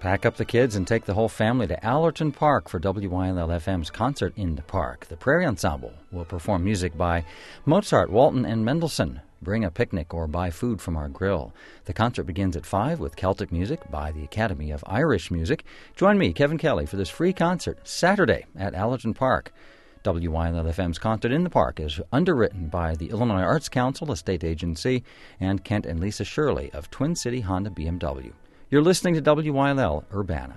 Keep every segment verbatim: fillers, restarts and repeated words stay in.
Pack up the kids and take the whole family to Allerton Park for W Y L L F M's Concert in the Park. The Prairie Ensemble will perform music by Mozart, Walton, and Mendelssohn. Bring a picnic or buy food from our grill. The concert begins at five with Celtic music by the Academy of Irish Music. Join me, Kevin Kelly, for this free concert Saturday at Allerton Park. W Y L L F M's Concert in the Park is underwritten by the Illinois Arts Council, a state agency, and Kent and Lisa Shirley of Twin City Honda B M W. You're listening to W Y L L Urbana.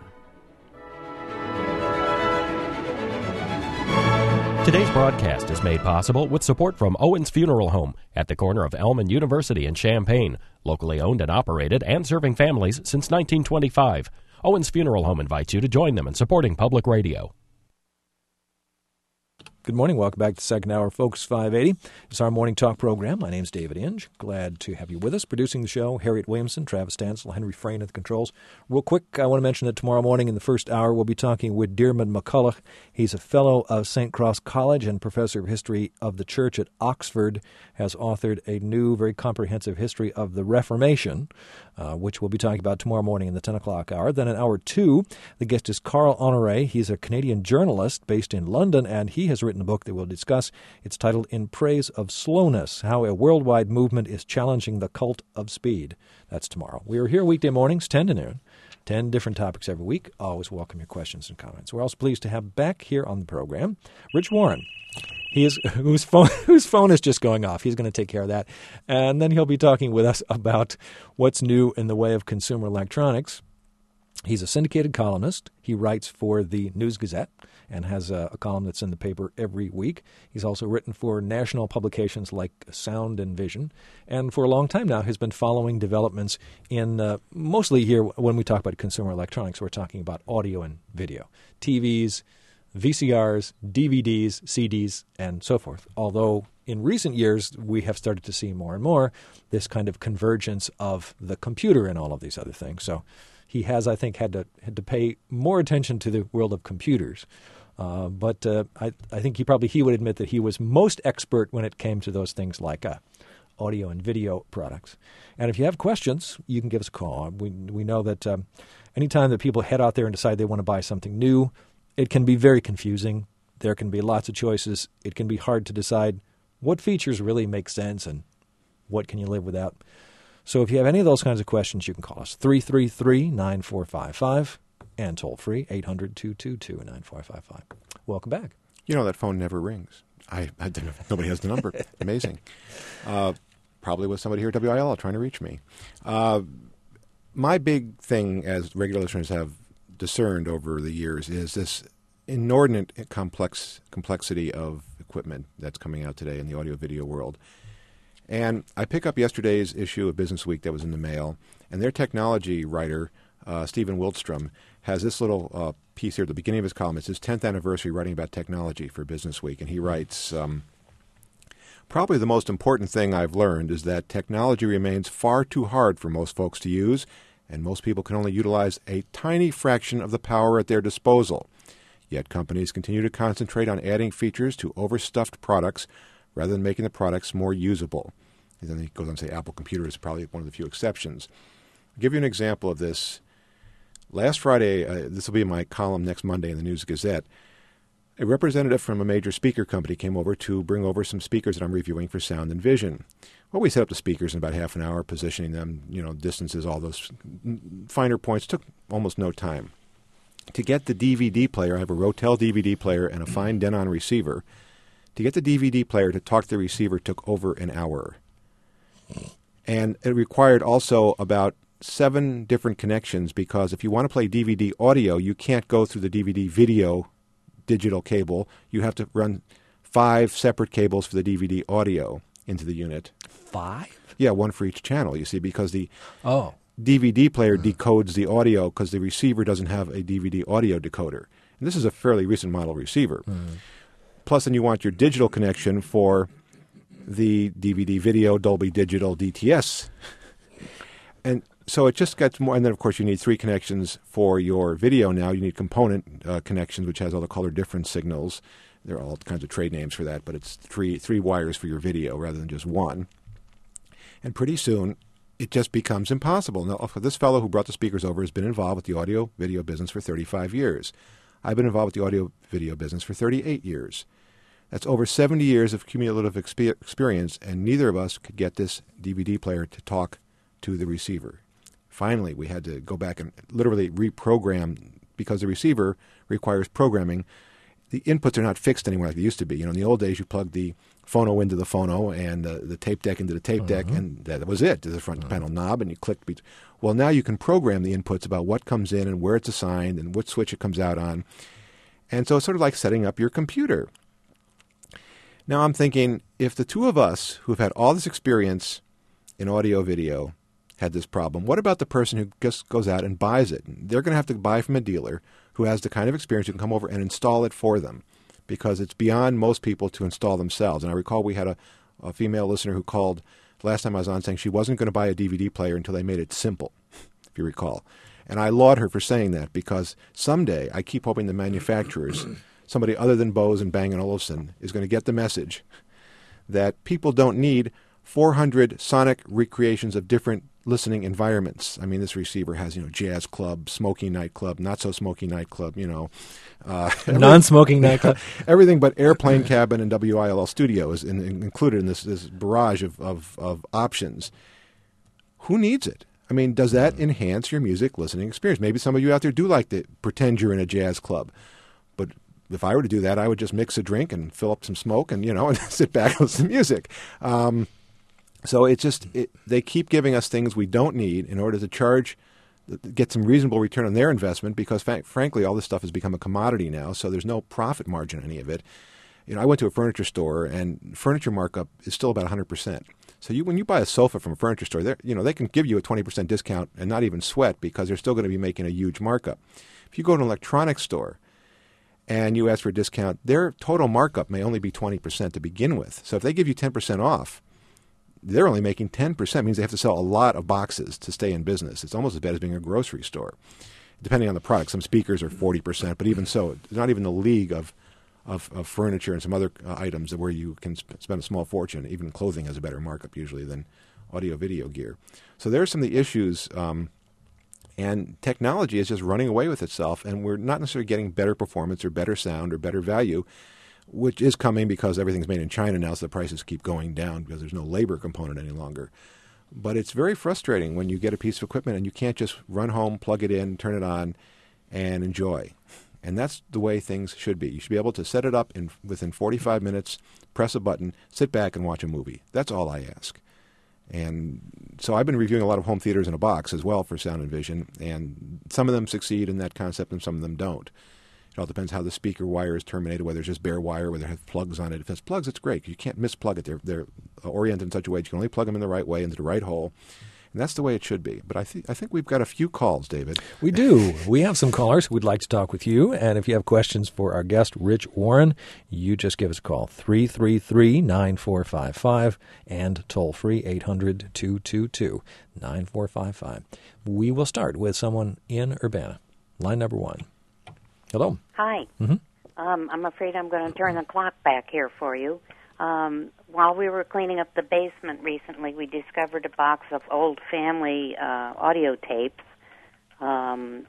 Today's broadcast is made possible with support from Owens Funeral Home at the corner of Elm and University in Champaign, locally owned and operated and serving families since nineteen twenty-five. Owens Funeral Home invites you to join them in supporting public radio. Good morning. Welcome back to the second hour of Focus five eighty. It's our morning talk program. My name's David Inge. Glad to have you with us. Producing the show, Harriet Williamson, Travis Stansel, Henry Frayne at the controls. Real quick, I want to mention that tomorrow morning in the first hour, we'll be talking with Diarmuid McCulloch. He's a fellow of Saint Cross College and professor of history of the church at Oxford, has authored a new, very comprehensive history of the Reformation, uh, which we'll be talking about tomorrow morning in the ten o'clock hour. Then in hour two, the guest is Carl Honoré. He's a Canadian journalist based in London, and he has written a book that we'll discuss. It's titled In Praise of Slowness, How a Worldwide Movement is Challenging the Cult of Speed. That's tomorrow. We are here weekday mornings, ten to noon. Ten different topics every week. Always welcome your questions and comments. We're also pleased to have back here on the program Rich Warren. He is whose phone whose phone is just going off. He's going to take care of that. And then he'll be talking with us about what's new in the way of consumer electronics. He's a syndicated columnist. He writes for the News Gazette and has a, a column that's in the paper every week. He's also written for national publications like Sound and Vision, and for a long time now has been following developments in uh, mostly here when we talk about consumer electronics, we're talking about audio and video, T Vs, V C Rs, D V Ds, C Ds, and so forth. Although in recent years we have started to see more and more this kind of convergence of the computer and all of these other things. So he has, I think, had to had to pay more attention to the world of computers. Uh, but uh, I, I think he probably he would admit that he was most expert when it came to those things like uh, audio and video products. And if you have questions, you can give us a call. We we know that um, anytime that people head out there and decide they want to buy something new, it can be very confusing. There can be lots of choices. It can be hard to decide what features really make sense and what can you live without. So if you have any of those kinds of questions, you can call us three three three, nine four five five and toll free eight hundred, two two two, nine four five five. Welcome back. You know, that phone never rings. I, I don't know. Nobody has the number. Amazing. Uh, probably with somebody here at W I L L trying to reach me. Uh, my big thing, as regular listeners have discerned over the years, is this inordinate complex complexity of equipment that's coming out today in the audio-video world. And I pick up yesterday's issue of Business Week that was in the mail, and their technology writer, uh, Stephen Wildstrom, has this little uh, piece here at the beginning of his column. It's his tenth anniversary writing about technology for Business Week, and he writes, um, probably the most important thing I've learned is that technology remains far too hard for most folks to use, and most people can only utilize a tiny fraction of the power at their disposal. Yet companies continue to concentrate on adding features to overstuffed products rather than making the products more usable. And then he goes on to say Apple Computer is probably one of the few exceptions. I'll give you an example of this. Last Friday, uh, this will be in my column next Monday in the News Gazette, a representative from a major speaker company came over to bring over some speakers that I'm reviewing for Sound and Vision. Well, we set up the speakers in about half an hour, positioning them, you know, distances, all those finer points. Took almost no time. To get the D V D player, I have a Rotel D V D player and a fine Denon receiver. To get the D V D player to talk to the receiver took over an hour. And it required also about seven different connections, because if you want to play D V D audio, you can't go through the D V D video digital cable. You have to run five separate cables for the D V D audio into the unit. Five? Yeah, one for each channel, you see, because the oh. D V D player decodes the audio because the receiver doesn't have a D V D audio decoder. And this is a fairly recent model receiver. Mm. Plus, then you want your digital connection for the D V D video, Dolby Digital, D T S. And so it just gets more. And then, of course, you need three connections for your video now. You need component uh, connections, which has all the color difference signals. There are all kinds of trade names for that, but it's three three wires for your video rather than just one. And pretty soon, it just becomes impossible. Now, this fellow who brought the speakers over has been involved with the audio-video business for thirty-five years. I've been involved with the audio-video business for thirty-eight years. That's over seventy years of cumulative expe- experience, and neither of us could get this D V D player to talk to the receiver. Finally, we had to go back and literally reprogram, because the receiver requires programming. The inputs are not fixed anymore like they used to be. You know, in the old days, you plugged the phono into the phono and uh, the tape deck into the tape deck, uh-huh. and that was it. There's a front uh-huh. panel knob, and you clicked. Be- well, now you can program the inputs about what comes in and where it's assigned and what switch it comes out on. And so it's sort of like setting up your computer. Now I'm thinking, if the two of us who've had all this experience in audio-video had this problem, what about the person who just goes out and buys it? They're going to have to buy from a dealer who has the kind of experience who can come over and install it for them, because it's beyond most people to install themselves. And I recall we had a, a female listener who called last time I was on saying she wasn't going to buy a D V D player until they made it simple, if you recall. And I laud her for saying that, because someday I keep hoping the manufacturers, somebody other than Bose and Bang and Olufsen, is going to get the message that people don't need four hundred sonic recreations of different listening environments. I mean, this receiver has, you know, jazz club, smoking nightclub, not so smoky nightclub, you know. Uh, Non-smoking nightclub. Everything but airplane cabin and W I L L studio is in, in, included in this, this barrage of, of, of options. Who needs it? I mean, does that enhance your music listening experience? Maybe some of you out there do like to pretend you're in a jazz club. But if I were to do that, I would just mix a drink and fill up some smoke and, you know, and sit back and listen to music. Um, so it's just, it, they keep giving us things we don't need in order to charge, get some reasonable return on their investment, because fa- frankly, all this stuff has become a commodity now, so there's no profit margin in any of it. You know, I went to a furniture store, and furniture markup is still about one hundred percent. So you, when you buy a sofa from a furniture store, you know, they can give you a twenty percent discount and not even sweat, because they're still going to be making a huge markup. If you go to an electronics store and you ask for a discount, their total markup may only be twenty percent to begin with. So if they give you ten percent off, they're only making ten percent. It means they have to sell a lot of boxes to stay in business. It's almost as bad as being a grocery store, depending on the product. Some speakers are forty percent, but even so, it's not even the league of Of, of furniture and some other uh, items where you can sp- spend a small fortune. Even clothing has a better markup usually than audio-video gear. So there are some of the issues, um, and technology is just running away with itself, and we're not necessarily getting better performance or better sound or better value, which is coming because everything's made in China now, so the prices keep going down because there's no labor component any longer. But it's very frustrating when you get a piece of equipment and you can't just run home, plug it in, turn it on, and enjoy. And that's the way things should be. You should be able to set it up in within forty-five minutes, press a button, sit back and watch a movie. That's all I ask. And so I've been reviewing a lot of home theaters in a box as well for Sound and Vision, and some of them succeed in that concept and some of them don't. It all depends how the speaker wire is terminated, whether it's just bare wire, whether it has plugs on it. If it's plugs, it's great. You can't misplug it. They're, they're oriented in such a way that you can only plug them in the right way into the right hole. And that's the way it should be. But I, th- I think we've got a few calls, David. We do. We have some callers who would like to talk with you. And if you have questions for our guest, Rich Warren, you just give us a call, three three three, nine four five five, and toll-free, eight hundred, two two two, nine four five five. We will start with someone in Urbana. Line number one. Hello. Hi. Mm-hmm. Um, I'm afraid I'm going to turn the clock back here for you. Um, while we were cleaning up the basement recently, we discovered a box of old family uh, audio tapes, um,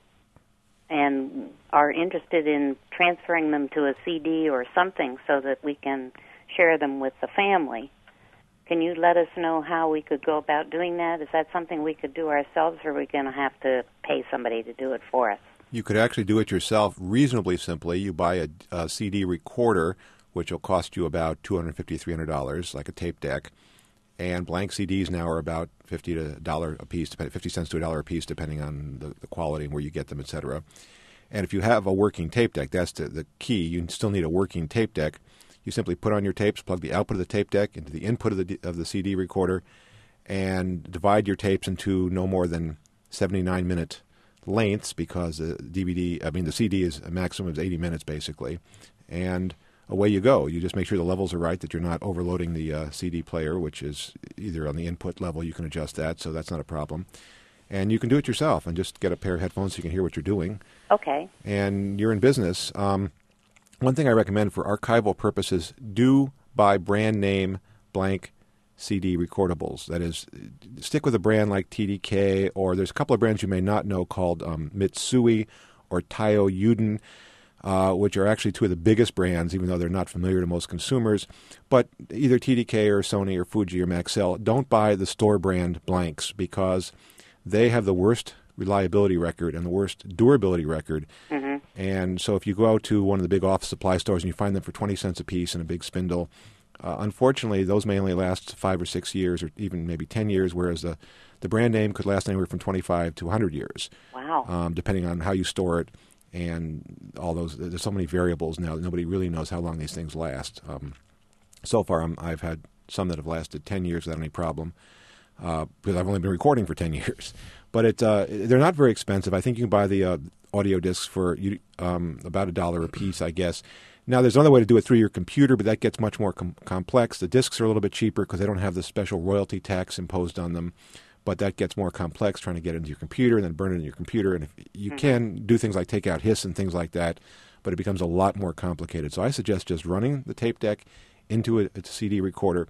and are interested in transferring them to a C D or something so that we can share them with the family. Can you let us know how we could go about doing that? Is that something we could do ourselves, or are we going to have to pay somebody to do it for us? You could actually do it yourself reasonably simply. You buy a, a C D recorder, which will cost you about two hundred fifty dollars, three hundred dollars, like a tape deck. And blank C Ds now are about fifty to a dollar a piece, fifty cents to a dollar a piece, depending on the, the quality and where you get them, et cetera. And if you have a working tape deck, that's the, the key. You still need a working tape deck. You simply put on your tapes, plug the output of the tape deck into the input of the of the C D recorder, and divide your tapes into no more than seventy-nine minute lengths, because the D V D, I mean the C D is a maximum of eighty minutes basically, and away you go. You just make sure the levels are right, that you're not overloading the uh, C D player, which is either on the input level, you can adjust that, so that's not a problem. And you can do it yourself and just get a pair of headphones so you can hear what you're doing. Okay. And you're in business. Um, one thing I recommend for archival purposes, do buy brand name blank C D recordables. That is, stick with a brand like T D K, or there's a couple of brands you may not know called um, Mitsui or Taiyo Yuden, uh, which are actually two of the biggest brands, even though they're not familiar to most consumers. But either T D K or Sony or Fuji or Maxell, don't buy the store brand blanks because they have the worst reliability record and the worst durability record. Mm-hmm. And so if you go out to one of the big office supply stores and you find them for twenty cents a piece in a big spindle, uh, unfortunately, those may only last five or six years or even maybe ten years, whereas the, the brand name could last anywhere from twenty-five to one hundred years. Wow. Um, depending on how you store it and all those. There's so many variables now that nobody really knows how long these things last. Um, so far, I'm, I've had some that have lasted ten years without any problem uh, because I've only been recording for ten years. But it, uh, they're not very expensive. I think you can buy the uh, audio discs for um, about a dollar a piece, I guess. Now, there's another way to do it through your computer, but that gets much more com- complex. The discs are a little bit cheaper because they don't have the special royalty tax imposed on them, but that gets more complex trying to get it into your computer and then burn it in your computer. And if you mm-hmm. can do things like take out hiss and things like that, but it becomes a lot more complicated. So I suggest just running the tape deck into a, a C D recorder,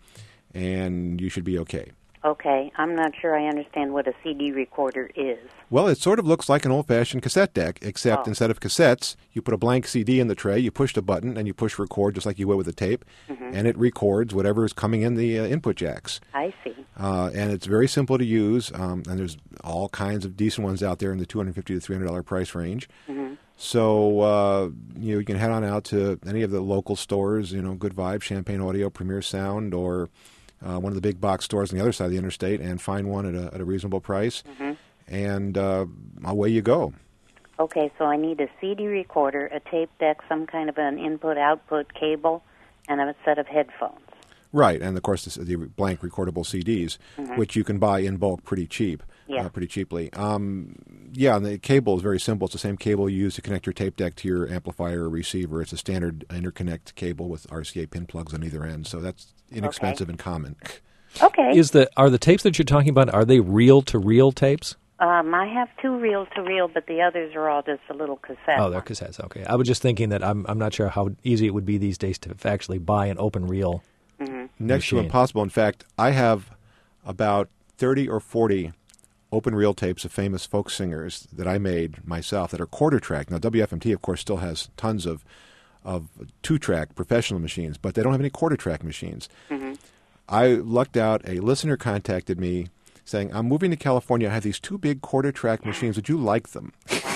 and you should be okay. Okay, I'm not sure I understand what a C D recorder is. Well, it sort of looks like an old-fashioned cassette deck, except oh. instead of cassettes, you put a blank C D in the tray, you push the button, and you push record just like you would with a tape, mm-hmm. and it records whatever is coming in the uh, input jacks. I see. Uh, and it's very simple to use, um, and there's all kinds of decent ones out there in the two hundred fifty dollars to three hundred dollars price range. Mm-hmm. So uh, you know, you can head on out to any of the local stores, you know, Good Vibes, Champagne Audio, Premier Sound, or Uh, one of the big box stores on the other side of the interstate, and find one at a, at a reasonable price, mm-hmm. and uh, away you go. Okay, so I need a C D recorder, a tape deck, some kind of an input-output cable, and a set of headphones. Right, and of course the, the blank recordable C Ds, mm-hmm. which you can buy in bulk pretty cheap, yeah. uh, pretty cheaply. Um, yeah, and the cable is very simple. It's the same cable you use to connect your tape deck to your amplifier or receiver. It's a standard interconnect cable with R C A pin plugs on either end, so that's inexpensive okay. and common. Okay. Is the are the tapes that you're talking about, are they reel-to-reel tapes? Um, I have two reel-to-reel, but the others are all just a little cassette. Oh, they're cassettes. Okay. I was just thinking that I'm I'm not sure how easy it would be these days to actually buy an open reel. Mm-hmm. Next machine. to impossible. In fact, I have about thirty or forty open reel tapes of famous folk singers that I made myself that are quarter track. Now, W F M T, of course, still has tons of of two-track professional machines, but they don't have any quarter-track machines. Mm-hmm. I lucked out. A listener contacted me saying, I'm moving to California. I have these two big quarter-track machines. Would you like them?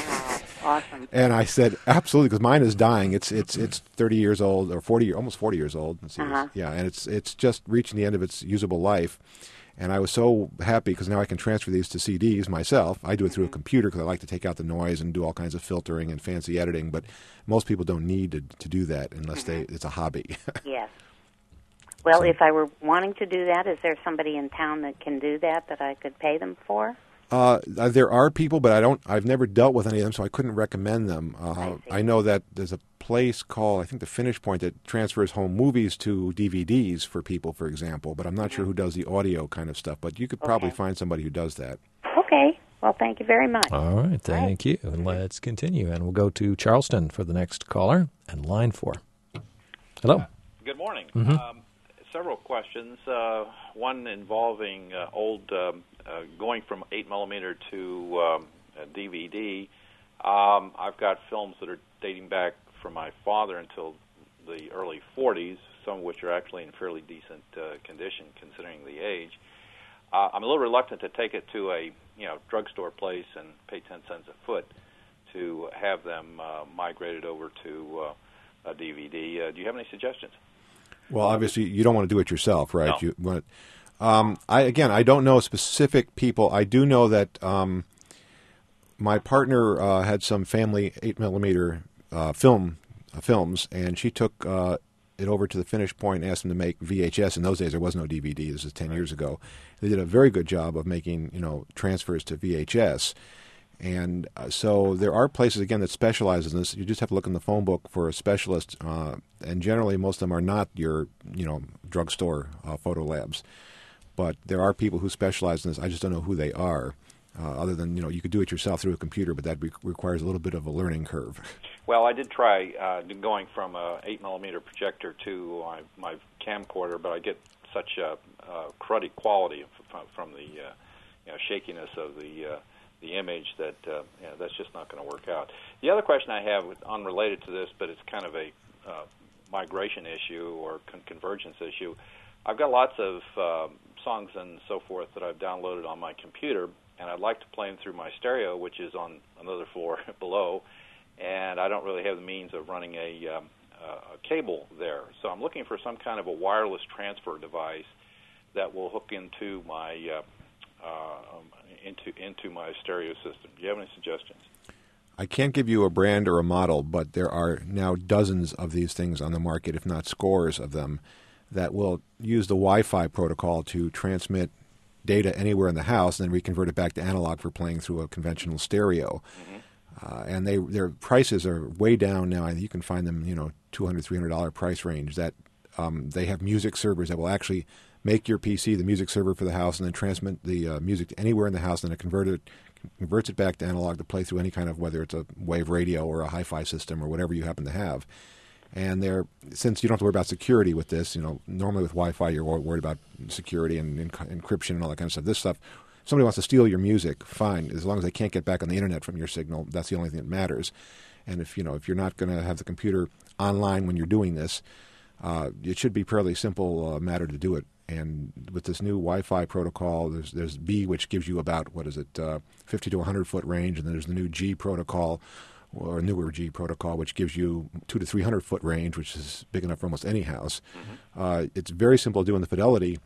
Awesome. And I said, absolutely, because mine is dying. It's it's it's thirty years old, or forty, almost forty years old. Let's see, uh-huh. Yeah, and it's it's just reaching the end of its usable life. And I was so happy because now I can transfer these to C Ds myself. I do it through a computer because I like to take out the noise and do all kinds of filtering and fancy editing. But most people don't need to, to do that unless mm-hmm. they it's a hobby. Yes. Well, so, if I were wanting to do that, is there somebody in town that can do that that I could pay them for? Uh, there are people, but I don't. I've never dealt with any of them, so I couldn't recommend them. Uh, I, I know that there's a place called, I think, the Finish Point that transfers home movies to D V Ds for people, for example. But I'm not mm-hmm. sure who does the audio kind of stuff. But you could probably okay. find somebody who does that. Okay. Well, thank you very much. All right. Thank right. you. And let's continue. And we'll go to Charleston for the next caller and line four. Hello. Uh, good morning. Mm-hmm. Um, several questions. Uh, one involving uh, old. Um, Uh, going from eight millimeter to um, a D V D, um, I've got films that are dating back from my father until the early forties, some of which are actually in fairly decent uh, condition considering the age. Uh, I'm a little reluctant to take it to a you know drugstore place and pay ten cents a foot to have them uh, migrated over to uh, a D V D. Uh, do you have any suggestions? Well, obviously, you don't want to do it yourself, right? No. You want. Um, I again, I don't know specific people. I do know that um, my partner uh, had some family eight millimeter uh, film uh, films, and she took uh, it over to the Finish Point and asked them to make V H S. In those days, there was no D V D. This is ten right. years ago. They did a very good job of making you know transfers to V H S, and uh, so there are places again that specialize in this. You just have to look in the phone book for a specialist, uh, and generally most of them are not your you know drugstore uh, photo labs. But there are people who specialize in this. I just don't know who they are. Uh, other than you know, you could do it yourself through a computer, but that re- requires a little bit of a learning curve. Well, I did try uh, going from a eight millimeter projector to my, my camcorder, but I get such a uh, cruddy quality from, from the uh, you know, shakiness of the uh, the image that uh, you know, that's just not going to work out. The other question I have, unrelated to this, but it's kind of a uh, migration issue or con- convergence issue. I've got lots of uh, songs and so forth that I've downloaded on my computer, and I'd like to play them through my stereo, which is on another floor below, and I don't really have the means of running a, um, uh, a cable there. So I'm looking for some kind of a wireless transfer device that will hook into my uh, uh, um, into into my stereo system. Do you have any suggestions? I can't give you a brand or a model, but there are now dozens of these things on the market, if not scores of them, that will use the Wi-Fi protocol to transmit data anywhere in the house and then reconvert it back to analog for playing through a conventional stereo. Mm-hmm. Uh, and they their prices are way down now. You can find them, you know, two hundred dollars, three hundred dollars price range. That um, they have music servers that will actually make your P C the music server for the house and then transmit the uh, music to anywhere in the house, and then it convert it, converts it back to analog to play through any kind of, whether it's a wave radio or a hi-fi system or whatever you happen to have. And they're, since you don't have to worry about security with this, you know, normally with Wi-Fi you're worried about security and enc- encryption and all that kind of stuff. This stuff, if somebody wants to steal your music, fine. As long as they can't get back on the internet from your signal, that's the only thing that matters. And if you know if you're not going to have the computer online when you're doing this, uh, it should be a fairly simple uh, matter to do it. And with this new Wi-Fi protocol, there's there's B, which gives you about, what is it, uh, fifty to one hundred foot range, and then there's the new G protocol, or newer G protocol, which gives you two to three hundred foot range, which is big enough for almost any house. Mm-hmm. Uh, it's very simple to do in the fidelity.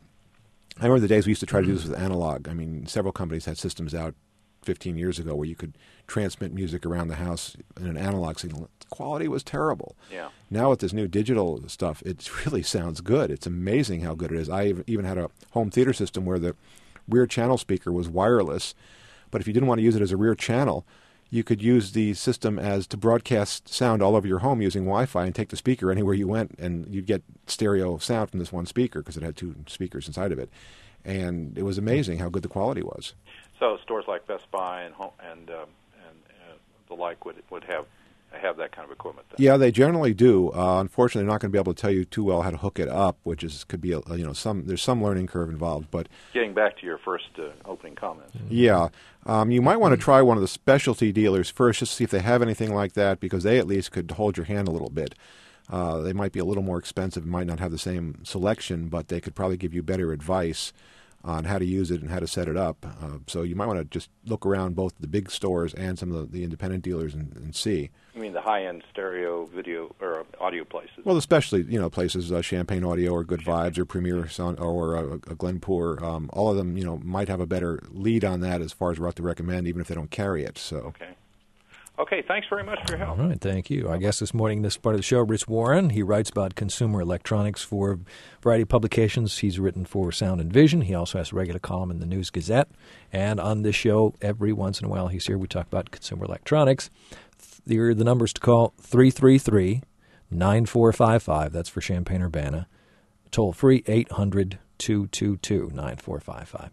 I remember the days we used to try to do this with analog. I mean, several companies had systems out fifteen years ago where you could transmit music around the house in an analog signal. The quality was terrible. Yeah. Now with this new digital stuff, it really sounds good. It's amazing how good it is. I even had a home theater system where the rear channel speaker was wireless, but if you didn't want to use it as a rear channel, you could use the system as to broadcast sound all over your home using Wi-Fi and take the speaker anywhere you went, and you'd get stereo sound from this one speaker because it had two speakers inside of it. And it was amazing how good the quality was. So stores like Best Buy and home, and um, and uh, the like would would have have that kind of equipment then. Yeah, they generally do. Uh, unfortunately, they're not going to be able to tell you too well how to hook it up, which is could be a, you know some there's some learning curve involved. But getting back to your first uh, opening comments, yeah, um, you might want to try one of the specialty dealers first, just to see if they have anything like that, because they at least could hold your hand a little bit. Uh, they might be a little more expensive, might not have the same selection, but they could probably give you better advice on how to use it and how to set it up. Uh, so you might want to just look around both the big stores and some of the, the independent dealers and, and see. You mean the high-end stereo, video, or audio places? Well, especially, you know, places, uh, Champagne Audio or Good Vibes or Premier Sound or uh, Glenpoor, um, all of them, you know, might have a better lead on that as far as what to recommend, even if they don't carry it. So. Okay. Okay, thanks very much for your help. All right, thank you. Our guest this morning, this part of the show, Rich Warren. He writes about consumer electronics for a variety of publications. He's written for Sound and Vision. He also has a regular column in the News Gazette. And on this show, every once in a while, he's here. We talk about consumer electronics. Here are the numbers to call: three three three, nine four five five. That's for Champaign-Urbana. Toll free, eight hundred, two two two, nine four five five.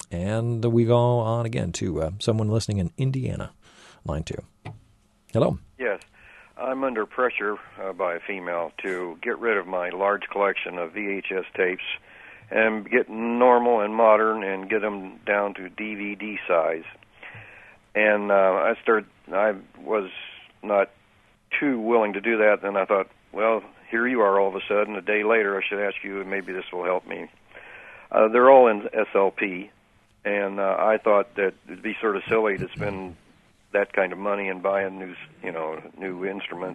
And we go on again to uh, someone listening in Indiana. Line two. Hello. Yes. I'm under pressure uh, by a female to get rid of my large collection of V H S tapes and get normal and modern and get them down to D V D size. And uh, I started, I was not too willing to do that. Then I thought, well, here you are all of a sudden. A day later, I should ask you, and maybe this will help me. Uh, they're all in S L P, and uh, I thought that it'd be sort of silly to spend that kind of money and buy a new, you know, new instrument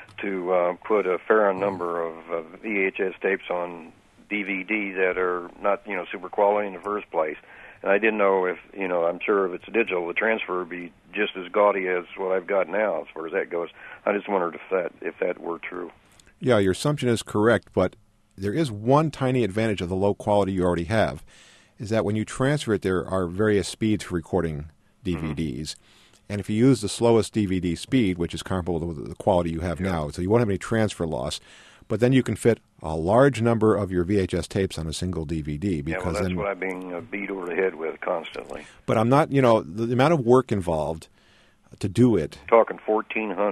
to uh, put a fair number of uh, V H S tapes on D V D that are not, you know, super quality in the first place. And I didn't know if, you know, I'm sure if it's digital, the transfer would be just as gaudy as what I've got now as far as that goes. I just wondered if that if that were true. Yeah, your assumption is correct, but there is one tiny advantage of the low quality you already have, is that when you transfer it, there are various speeds for recording D V Ds. Mm-hmm. And if you use the slowest D V D speed, which is comparable to the quality you have yeah. now, so you won't have any transfer loss, but then you can fit a large number of your V H S tapes on a single D V D. Because yeah, well, that's then, what I'm being uh, beat over the head with constantly. But I'm not, you know, the, the amount of work involved to do it. Talking fourteen hundred.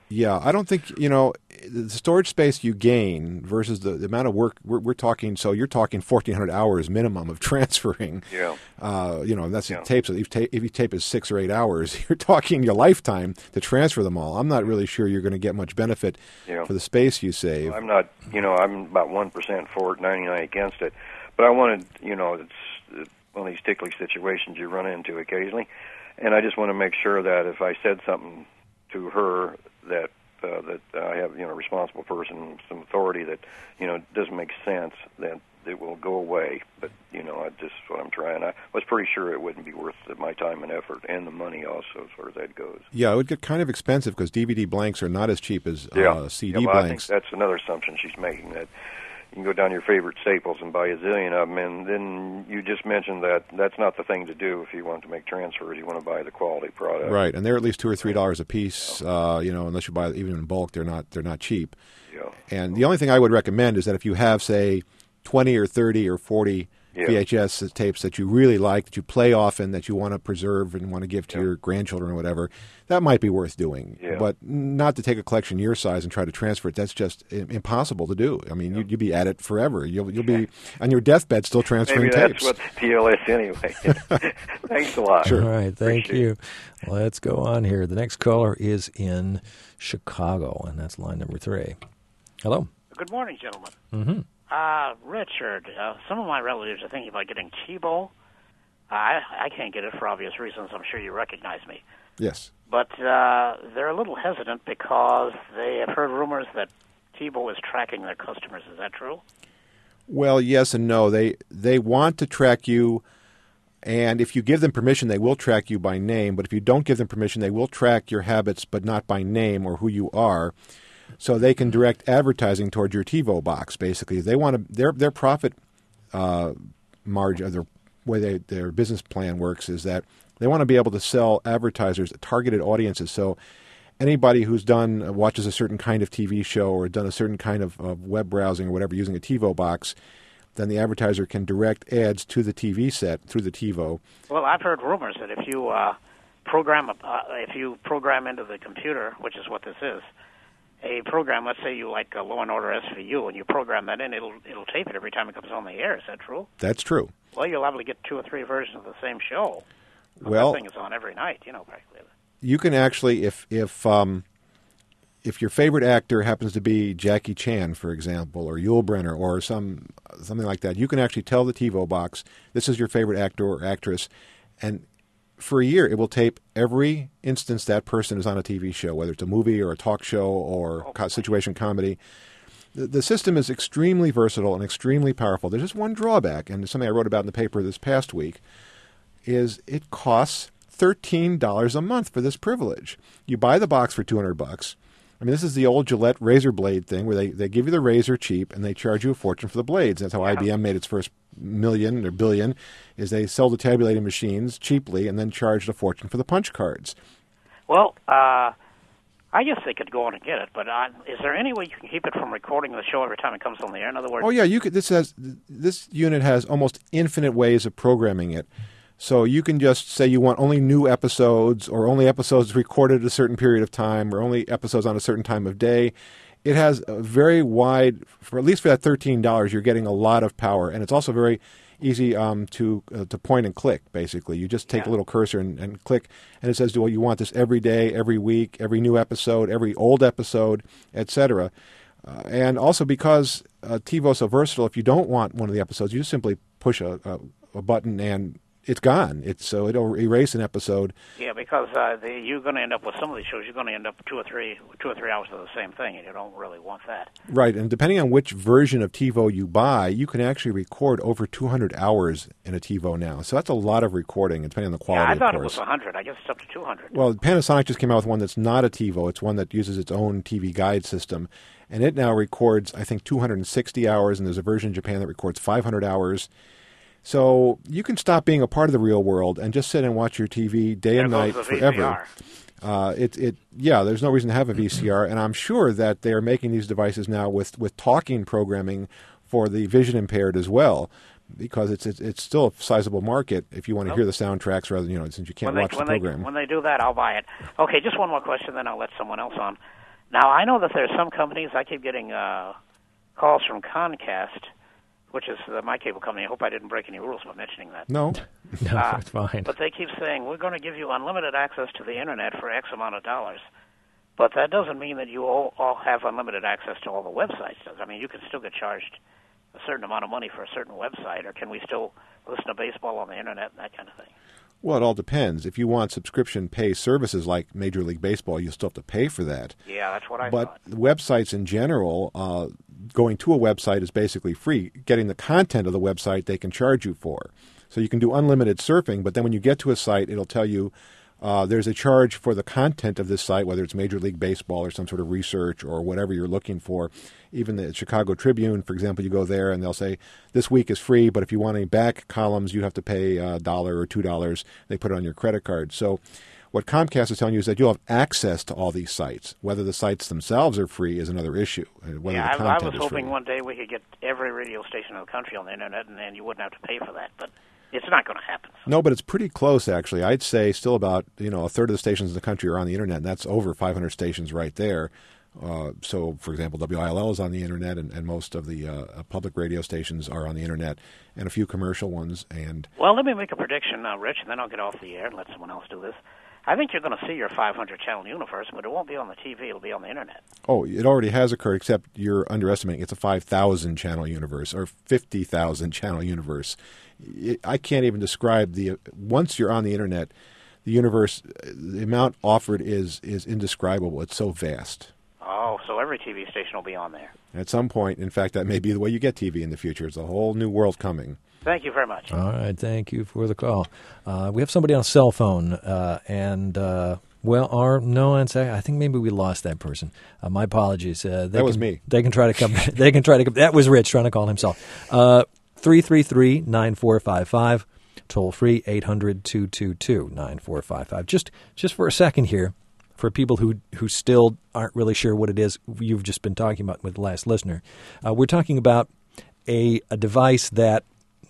Yeah, I don't think, you know, the storage space you gain versus the, the amount of work, we're, we're talking, so you're talking fourteen hundred hours minimum of transferring. Yeah. Uh, you know, that's Yeah. tapes. If you tape, if you tape is six or eight hours, you're talking your lifetime to transfer them all. I'm not really sure you're going to get much benefit Yeah. for the space you save. I'm not, you know, I'm about one percent for it, ninety-nine against it. But I wanted, you know, it's it's one of these ticklish situations you run into occasionally. And I just want to make sure that if I said something to her that uh, that I have, you know, a responsible person, some authority that, you know, doesn't make sense, then it will go away. But, you know, I just what I'm trying. I was pretty sure it wouldn't be worth my time and effort and the money also, as far as that goes. Yeah, it would get kind of expensive because D V D blanks are not as cheap as Yeah. uh, C D yeah, well, blanks. I think that's another assumption she's making, that you can go down to your favorite Staples and buy a zillion of them, and then you just mentioned that that's not the thing to do if you want to make transfers. You want to buy the quality product. Right, and they're at least two or three dollars a piece. Uh, you know, unless you buy even in bulk, they're not they're not cheap. Yeah. And the only thing I would recommend is that if you have, say, twenty or thirty or forty Yeah. V H S tapes that you really like, that you play often, that you want to preserve and want to give to Yeah. your grandchildren or whatever, that might be worth doing. Yeah. But not to take a collection your size and try to transfer it. That's just i- impossible to do. I mean, you'd, you'd be at it forever. You'll you'll be on your deathbed still transferring Maybe that's tapes. what the P L S anyway. Thanks a lot. All right, thank Appreciate you. Let's go on here. The next caller is in Chicago, and that's line number three. Hello. Good morning, gentlemen. Mm-hmm. Uh, Richard, uh, some of my relatives are thinking about getting TiVo. Uh, I, I can't get it for obvious reasons. I'm sure you recognize me. Yes. But uh, they're a little hesitant because they have heard rumors that TiVo is tracking their customers. Is that true? Well, yes and no. They they want to track you, and if you give them permission, they will track you by name. But if you don't give them permission, they will track your habits, but not by name or who you are. So they can direct advertising towards your TiVo box. Basically, they want to their their profit uh, margin, their way they, their business plan works is that they want to be able to sell advertisers targeted audiences. So anybody who's done uh, watches a certain kind of T V show or done a certain kind of, of web browsing or whatever using a TiVo box, then the advertiser can direct ads to the T V set through the TiVo. Well, I've heard rumors that if you uh, program uh, if you program into the computer, which is what this is, a program. Let's say you like uh, Law and Order S V U, and you program that in, it'll it'll tape it every time it comes on the air. Is that true? That's true. Well, you'll probably get two or three versions of the same show. Well, Well, that thing is on every night, you know, practically. you can actually, if if um, if your favorite actor happens to be Jackie Chan, for example, or Yul Brynner, or some something like that, you can actually tell the TiVo box, this is your favorite actor or actress, and for a year it will tape every instance that person is on a T V show, whether it's a movie or a talk show or Oh, co- situation comedy. The, the system is extremely versatile and extremely powerful. There's just one drawback, and it's something I wrote about in the paper this past week, is it costs thirteen dollars a month for this privilege. You buy the box for two hundred bucks. I mean, this is the old Gillette razor blade thing where they, they give you the razor cheap and they charge you a fortune for the blades. That's how Yeah. I B M made its first million or billion, is they sell the tabulating machines cheaply and then charged a fortune for the punch cards. Well, uh, I guess they could go on and get it, but uh, is there any way you can keep it from recording the show every time it comes on the air? In other words, Oh yeah, you could. This has this unit has almost infinite ways of programming it. So you can just say you want only new episodes or only episodes recorded at a certain period of time or only episodes on a certain time of day. It has a very wide, for at least for that thirteen dollars, you're getting a lot of power. And it's also very easy um, to uh, to point and click, basically. You just take Yeah. a little cursor and, and click, and it says, well, you want this every day, every week, every new episode, every old episode, et cetera. Uh, and also because uh, TiVo is so versatile, if you don't want one of the episodes, you just simply push a, a, a button and it's gone. It's so it'll erase an episode. yeah, because uh, the, you're going to end up with some of these shows. You're going to end up with two or three, two or three hours of the same thing, and you don't really want that. Right, and depending on which version of TiVo you buy, you can actually record over two hundred hours in a TiVo now. So that's a lot of recording, depending on the quality, Yeah, I thought of it course. was one hundred. I guess it's up to two hundred. Well, Panasonic just came out with one that's not a TiVo. It's one that uses its own T V guide system. And it now records, I think, two hundred sixty hours, and there's a version in Japan that records five hundred hours. So you can stop being a part of the real world and just sit and watch your T V day and There night goes the forever. V C R. Uh, it, it, yeah, there's no reason to have a V C R, and I'm sure that they are making these devices now with, with talking programming for the vision impaired as well, because it's it's, it's still a sizable market if you want to hear the soundtracks rather than, you know, since you can't when watch they, when the they, program. When they do that, I'll buy it. Okay, just one more question, then I'll let someone else on. Now, I know that there's some companies, I keep getting uh, calls from Comcast, which is uh, my cable company. I hope I didn't break any rules by mentioning that. No. No, Uh, that's fine. But they keep saying, we're going to give you unlimited access to the Internet for X amount of dollars. But that doesn't mean that you all, all have unlimited access to all the websites. I mean, you can still get charged a certain amount of money for a certain website, or can we still listen to baseball on the Internet and that kind of thing? Well, it all depends. If you want subscription pay services like Major League Baseball, you still have to pay for that. Yeah, that's what I but thought. But websites in general, uh, going to a website is basically free. Getting the content of the website, they can charge you for. So you can do unlimited surfing, but then when you get to a site, it'll tell you uh, there's a charge for the content of this site, whether it's Major League Baseball or some sort of research or whatever you're looking for. Even the Chicago Tribune, for example, you go there and they'll say, this week is free, but if you want any back columns, you have to pay a dollar or two dollars. They put it on your credit card. So what Comcast is telling you is that you'll have access to all these sites. Whether the sites themselves are free is another issue. Whether yeah, the I, I content was is hoping free. one day we could get every radio station in the country on the Internet, and then you wouldn't have to pay for that. But it's not going to happen. No, but it's pretty close, actually. I'd say still about, you know, a third of the stations in the country are on the Internet, and that's over five hundred stations right there. Uh, so, for example, W I L L is on the Internet, and, and most of the uh, public radio stations are on the Internet, and a few commercial ones. And Well, let me make a prediction now, Rich, and then I'll get off the air and let someone else do this. I think you're going to see your five hundred channel universe, but it won't be on the T V. It'll be on the Internet. Oh, it already has occurred, except you're underestimating. It's a five thousand channel universe or fifty thousand channel universe. It, I can't even describe the – once you're on the Internet, the universe, the amount offered is is indescribable. It's so vast. Oh, so every T V station will be on there. At some point, in fact, that may be the way you get T V in the future. It's a whole new world coming. Thank you very much. All right, thank you for the call. Uh, we have somebody on a cell phone, uh, and uh, well, our no, I think maybe we lost that person. Uh, my apologies. Uh, they that was can, me. They can try to come. They can try to come. That was Rich trying to call himself. Uh, three three three nine four five five, toll free eight hundred two two two nine four five five. Just just for a second here, for people who who still aren't really sure what it is you've just been talking about with the last listener, uh, we're talking about a a device that,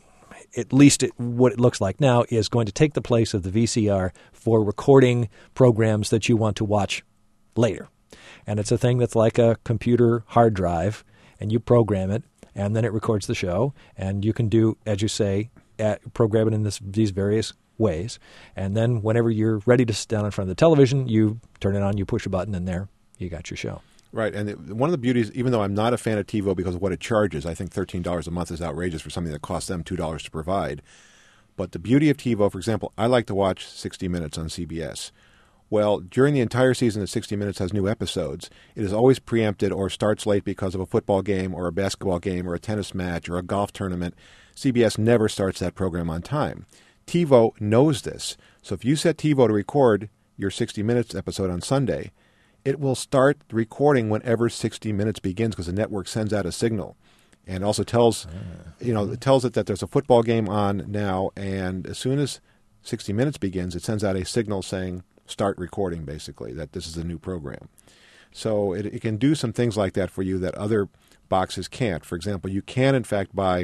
at least it, what it looks like now, is going to take the place of the V C R for recording programs that you want to watch later. And it's a thing that's like a computer hard drive, and you program it, and then it records the show, and you can do, as you say, uh, program it in this, these various ways. And then whenever you're ready to sit down in front of the television, you turn it on, you push a button, and there you got your show. Right, and it, one of the beauties, even though I'm not a fan of TiVo because of what it charges, I think thirteen dollars a month is outrageous for something that costs them two dollars to provide. But the beauty of TiVo, for example, I like to watch sixty minutes on C B S. Well, during the entire season that sixty minutes has new episodes, it is always preempted or starts late because of a football game or a basketball game or a tennis match or a golf tournament. C B S never starts that program on time. TiVo knows this. So if you set TiVo to record your sixty minutes episode on Sunday, it will start recording whenever sixty minutes begins because the network sends out a signal, and also tells, you know, it tells it that there's a football game on now, and as soon as sixty minutes begins, it sends out a signal saying start recording, basically, that this is a new program. So it, it can do some things like that for you that other boxes can't. For example, you can, in fact, buy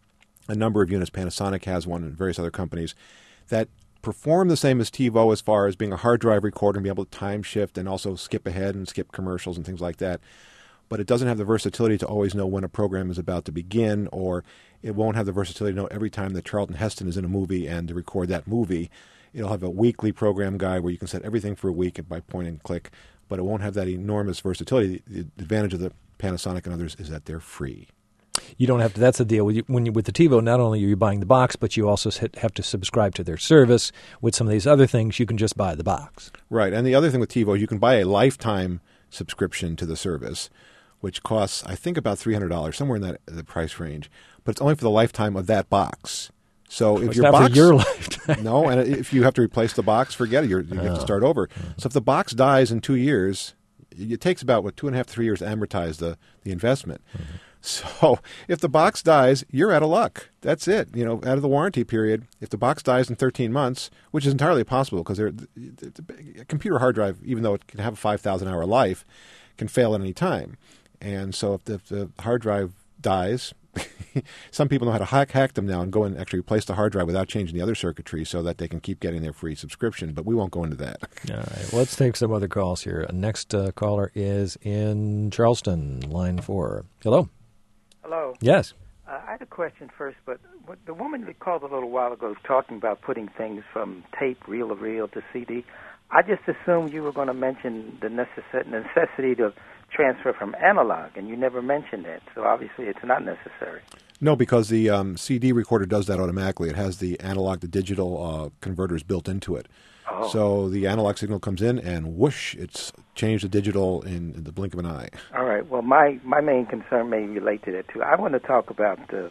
a number of units. Panasonic has one, and various other companies that perform the same as TiVo as far as being a hard drive recorder and be able to time shift and also skip ahead and skip commercials and things like that. But it doesn't have the versatility to always know when a program is about to begin, or it won't have the versatility to know every time that Charlton Heston is in a movie and to record that movie. It'll have a weekly program guide where you can set everything for a week by point and click, but it won't have that enormous versatility. The advantage of the Panasonic and others is that they're free. You don't have to. That's the deal. When you, when you, with the TiVo, not only are you buying the box, but you also have to subscribe to their service. With some of these other things, you can just buy the box. Right. And the other thing with TiVo, you can buy a lifetime subscription to the service, which costs, I think, about three hundred dollars, somewhere in that the price range. But it's only for the lifetime of that box. So if it's your not box, for your lifetime. No, and if you have to replace the box, forget it. You're, you have to start over. So if the box dies in two years, it takes about what two and a half, three years to amortize the the investment. Mm-hmm. So if the box dies, you're out of luck. That's it. You know, out of the warranty period. If the box dies in thirteen months, which is entirely possible because a computer hard drive, even though it can have a five thousand hour life, can fail at any time. And so if the, if the hard drive dies, some people know how to hack, hack them now and go and actually replace the hard drive without changing the other circuitry so that they can keep getting their free subscription. But we won't go into that. All right. Let's take some other calls here. Next uh, caller is in Charleston, line four. Hello. Hello. Yes. Uh, I had a question first, but what the woman that called a little while ago was talking about putting things from tape, reel to reel to C D. I just assumed you were going to mention the necess- necessity to transfer from analog, and you never mentioned it. So obviously it's not necessary. No, because the um, C D recorder does that automatically. It has the analog to digital uh, converters built into it. Oh. So the analog signal comes in, and whoosh, it's changed to digital in, in the blink of an eye. All right. Well, my, my main concern may relate to that, too. I want to talk about uh,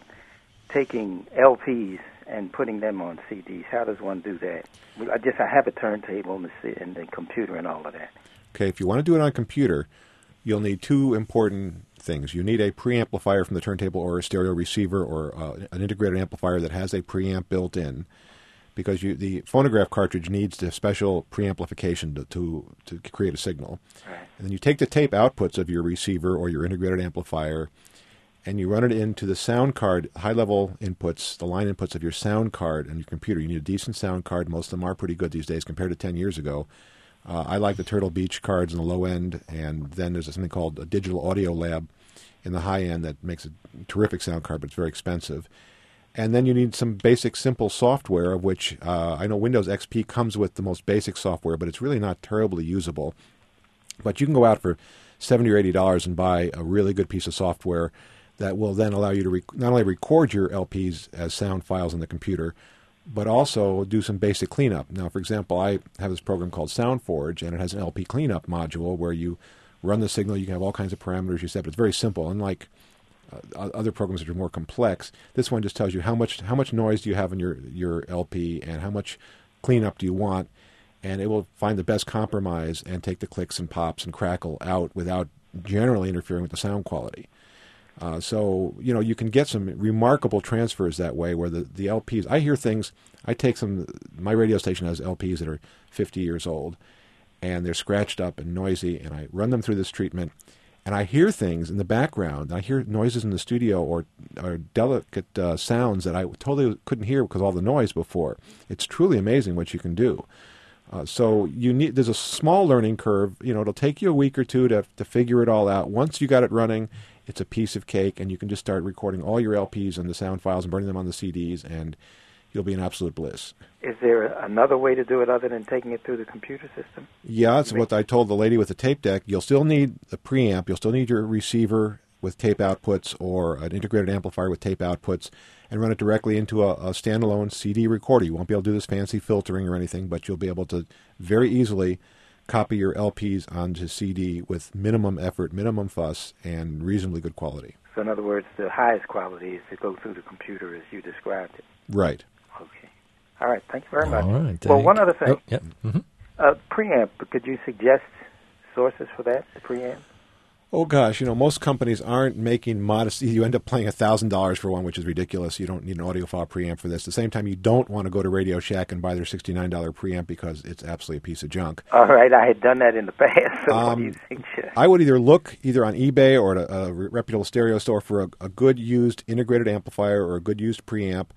taking L Ps and putting them on C Ds. How does one do that? I just I have a turntable and the, and the computer and all of that. Okay, if you want to do it on a computer, you'll need two important things. You need a preamplifier from the turntable or a stereo receiver or uh, an integrated amplifier that has a preamp built in, because you, the phonograph cartridge needs a special preamplification to, to, to create a signal. Right. And then you take the tape outputs of your receiver or your integrated amplifier and you run it into the sound card, high-level inputs, the line inputs of your sound card on your computer. You need a decent sound card. Most of them are pretty good these days compared to ten years ago. Uh, I like the Turtle Beach cards in the low end, and then there's something called a Digital Audio Lab in the high end that makes a terrific sound card, but it's very expensive. And then you need some basic, simple software, of which uh, I know Windows X P comes with the most basic software, but it's really not terribly usable. But you can go out for seventy dollars or eighty dollars and buy a really good piece of software that will then allow you to rec- not only record your L Ps as sound files on the computer, but also do some basic cleanup. Now, for example, I have this program called SoundForge, and it has an L P cleanup module where you run the signal. You can have all kinds of parameters you set, but it's very simple. Unlike uh, other programs that are more complex, this one just tells you how much how much noise do you have in your, your L P and how much cleanup do you want, and it will find the best compromise and take the clicks and pops and crackle out without generally interfering with the sound quality. Uh, so, you know, you can get some remarkable transfers that way where the, the L Ps, I hear things, I take some, my radio station has L Ps that are fifty years old, and they're scratched up and noisy, and I run them through this treatment, and I hear things in the background. I hear noises in the studio or, or delicate uh, sounds that I totally couldn't hear because of all the noise before. It's truly amazing what you can do. Uh, so you need, there's a small learning curve. You know, it'll take you a week or two to to figure it all out. Once you got it running, it's a piece of cake, and you can just start recording all your L Ps and the sound files and burning them on the C Ds, and you'll be in absolute bliss. Is there another way to do it other than taking it through the computer system? Yeah, that's what I told the lady with the tape deck. You'll still need a preamp. You'll still need your receiver with tape outputs or an integrated amplifier with tape outputs, and run it directly into a, a standalone C D recorder. You won't be able to do this fancy filtering or anything, but you'll be able to very easily copy your L Ps onto C D with minimum effort, minimum fuss, and reasonably good quality. So in other words, the highest quality is to go through the computer as you described it. Right. Okay. All right. Thank you very much. All right. Well, one other thing. Oh, yeah. Mm-hmm. Uh, preamp, could you suggest sources for that, the preamp? Oh, gosh, you know, most companies aren't making modest. You end up paying one thousand dollars for one, which is ridiculous. You don't need an audiophile preamp for this. At the same time, you don't want to go to Radio Shack and buy their sixty-nine dollars preamp because it's absolutely a piece of junk. All right, I had done that in the past, so Um, what do you think? I would either look either on eBay or at a, a reputable stereo store for a, a good used integrated amplifier or a good used preamp,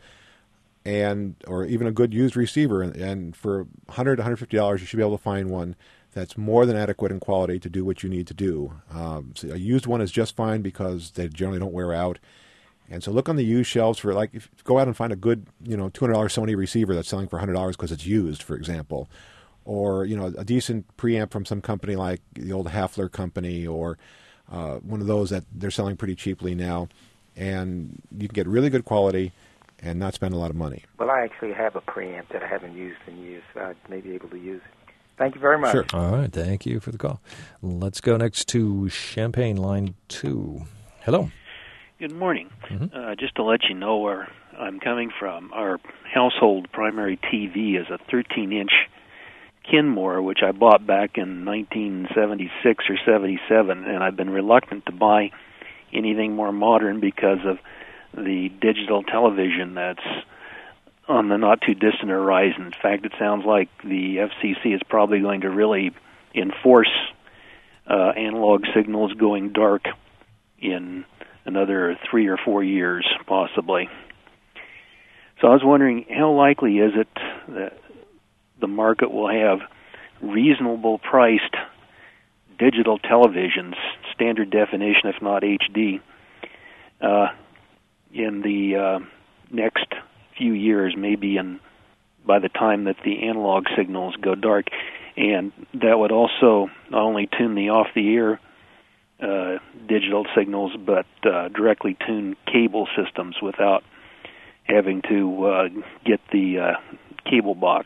and or even a good used receiver. And, and for one hundred dollars, one hundred fifty dollars, you should be able to find one that's more than adequate in quality to do what you need to do. Um, so a used one is just fine because they generally don't wear out. And so look on the used shelves for, like, if go out and find a good, you know, two hundred dollars Sony receiver that's selling for one hundred dollars because it's used, for example. Or, you know, a decent preamp from some company like the old Hafler company or uh, one of those that they're selling pretty cheaply now. And you can get really good quality and not spend a lot of money. Well, I actually have a preamp that I haven't used in years, so I may be able to use it. Thank you very much. Sure. All right. Thank you for the call. Let's go next to Champaign, line two. Hello. Good morning. Mm-hmm. Uh, just to let you know where I'm coming from, our household primary T V is a thirteen-inch Kenmore, which I bought back in nineteen seventy-six or seventy-seven, and I've been reluctant to buy anything more modern because of the digital television that's on the not-too-distant horizon. In fact, it sounds like the F C C is probably going to really enforce uh, analog signals going dark in another three or four years, possibly. So I was wondering, how likely is it that the market will have reasonable priced digital televisions, standard definition, if not H D, uh, in the uh, next few years, maybe in by the time that the analog signals go dark, and that would also not only tune the off-the-air uh, digital signals, but uh, directly tune cable systems without having to uh, get the uh, cable box.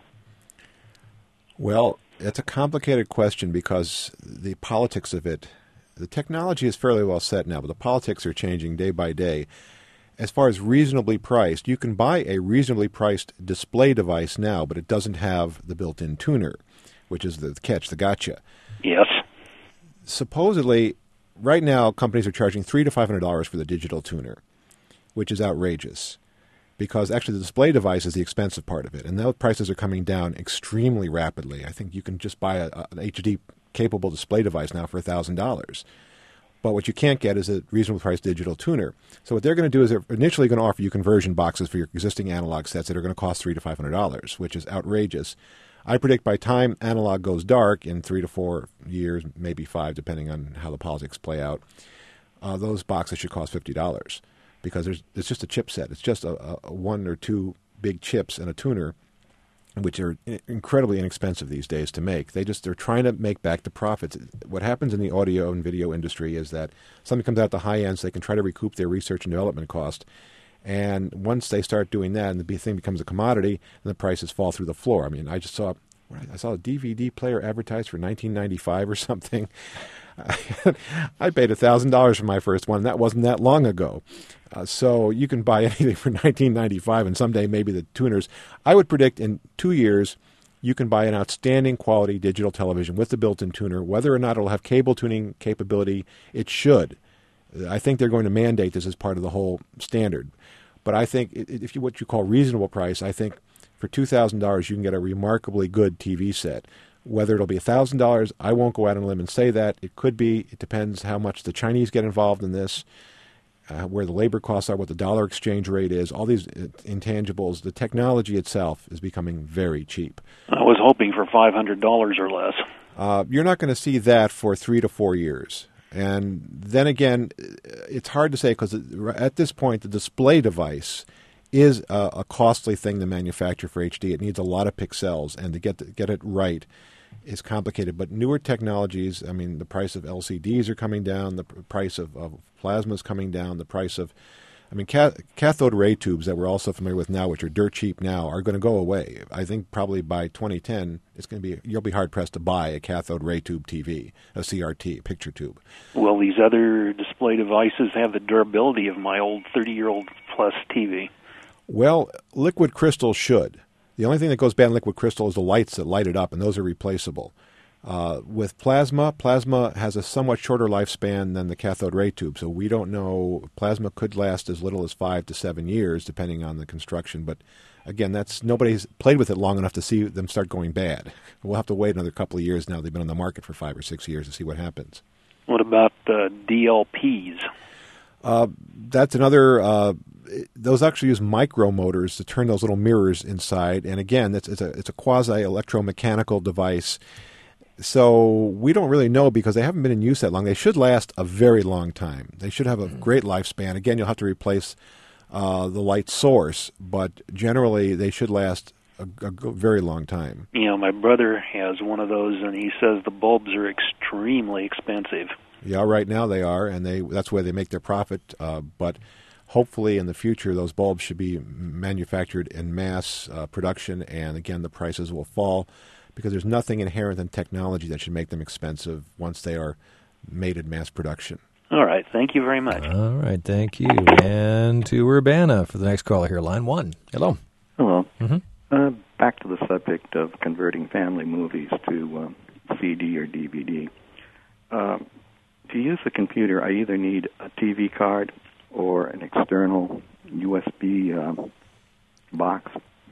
Well, it's a complicated question because the politics of it, the technology is fairly well set now, but the politics are changing day by day. As far as reasonably priced, you can buy a reasonably priced display device now, but it doesn't have the built-in tuner, which is the catch, the gotcha. Yes. Supposedly, right now, companies are charging three to five hundred dollars for the digital tuner, which is outrageous, because actually the display device is the expensive part of it, and those prices are coming down extremely rapidly. I think you can just buy a, a, an H D-capable display device now for one thousand dollars. But what you can't get is a reasonable priced digital tuner. So what they're going to do is they're initially going to offer you conversion boxes for your existing analog sets that are going to cost three to five hundred dollars, which is outrageous. I predict by the time analog goes dark in three to four years, maybe five, depending on how the politics play out, uh, those boxes should cost fifty dollars because there's it's just a chipset. It's just a, a one or two big chips and a tuner, which are incredibly inexpensive these days to make. They just, they're trying to make back the profits. What happens in the audio and video industry is that something comes out the high end so they can try to recoup their research and development cost. And once they start doing that and the thing becomes a commodity, then the prices fall through the floor. I mean, I just saw, I saw a D V D player advertised for nineteen ninety-five or something. I paid one thousand dollars for my first one, and that wasn't that long ago. Uh, so you can buy anything for nineteen ninety-five, and someday maybe the tuners. I would predict in two years you can buy an outstanding quality digital television with the built-in tuner. Whether or not it'll have cable tuning capability, it should. I think they're going to mandate this as part of the whole standard. But I think if you what you call reasonable price, I think for two thousand dollars you can get a remarkably good T V set. Whether it'll be one thousand dollars, I won't go out on a limb and say that. It could be. It depends how much the Chinese get involved in this, uh, where the labor costs are, what the dollar exchange rate is, all these intangibles. The technology itself is becoming very cheap. I was hoping for five hundred dollars or less. Uh, you're not going to see that for three to four years. And then again, it's hard to say because at this point, the display device is a, a costly thing to manufacture for H D. It needs a lot of pixels, and to get the, get it right is complicated. But newer technologies, I mean, the price of L C Ds are coming down, the price of, of plasma is coming down, the price of, I mean, cath- cathode ray tubes that we're also familiar with now, which are dirt cheap now, are going to go away. I think probably by twenty ten, it's going to be you'll be hard pressed to buy a cathode ray tube T V, a C R T, picture tube. Will these other display devices have the durability of my old thirty-year-old plus T V? Well, liquid crystal should. The only thing that goes bad in liquid crystal is the lights that light it up, and those are replaceable. Uh, with plasma, plasma has a somewhat shorter lifespan than the cathode ray tube, so we don't know. Plasma could last as little as five to seven years, depending on the construction. But again, that's nobody's played with it long enough to see them start going bad. We'll have to wait another couple of years now. They've been on the market for five or six years to see what happens. What about uh, D L Ps? Uh, that's another. Uh, those actually use micro motors to turn those little mirrors inside, and again, it's, it's a it's a quasi electromechanical device. So we don't really know because they haven't been in use that long. They should last a very long time. They should have a great lifespan. Again, you'll have to replace uh, the light source, but generally they should last a, a very long time. You know, my brother has one of those, and he says the bulbs are extremely expensive. Yeah, right now they are, and they that's where they make their profit. Uh, but hopefully in the future, those bulbs should be manufactured in mass uh, production, and again, the prices will fall, because there's nothing inherent in technology that should make them expensive once they are made in mass production. All right. Thank you very much. All right. Thank you. And to Urbana for the next caller here, line one. Hello. Hello. Mm-hmm. Uh, back to the subject of converting family movies to uh, C D or D V D. Uh, to use the computer, I either need a T V card or an external U S B uh, box.